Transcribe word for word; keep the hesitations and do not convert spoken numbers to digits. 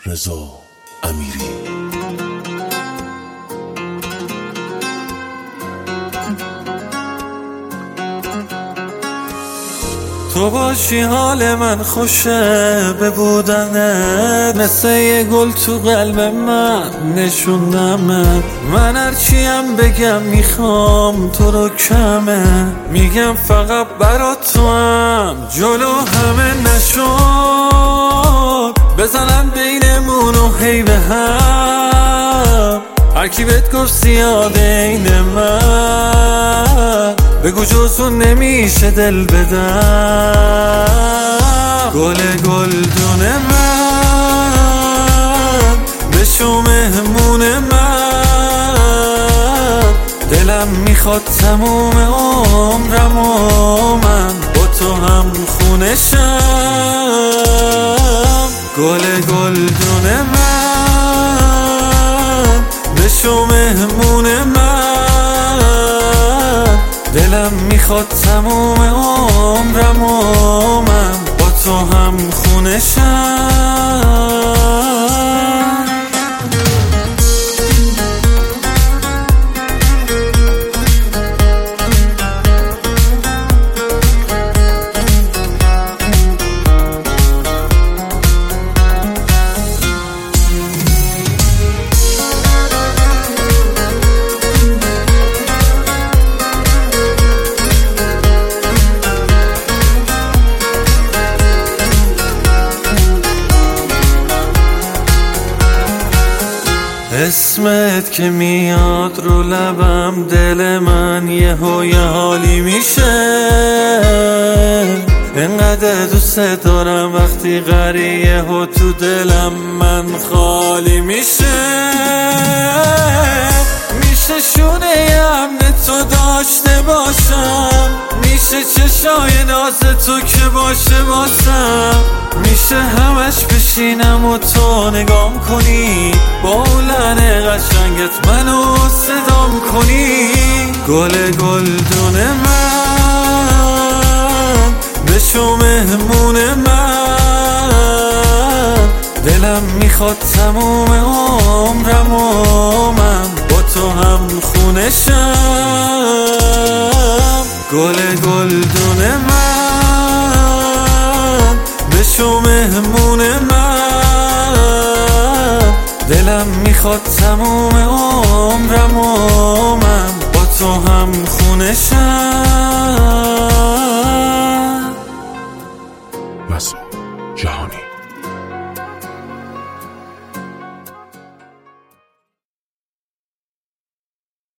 رضا امیری. تو باشی حال من خوشه، به بودنت مثل یه گل تو قلب من نشوندمت. من هرچیم بگم میخوام تو رو کمه، میگم فقط برا تو هم جلو همه نشد. بزنن بینمون و هی به هم، هرکی بهت گفت زیاده این من، بگو جز اون نمیشه دل بدم. گل گلدون من، بشو مهمون من، دلم میخواد تموم عمرم و من با تو هم خونشم. گل گلدون من، بشو مهمون من، دلم میخواد تموم عمرم و من با تو هم خونشم. اسمت که میاد رو لبم، دل من یه و یه حالی میشه. انقدر دوست دارم وقتی غریه و تو دلم من خالی میشه. میشه شونه امن تو داشته باشم، میشه چشای ناز تو که باشه واسم، میشه همش بشینم و تو نگام کنی، با لحن قشنگت منو صدام کنی. گل گلدون من، بشو مهمون من، دلم میخواد تموم عمرم و من با تو هم خونشم. گل گلدون من، بشو مهمون من، دلم میخواد تموم عمرم و من با تو هم خونشم.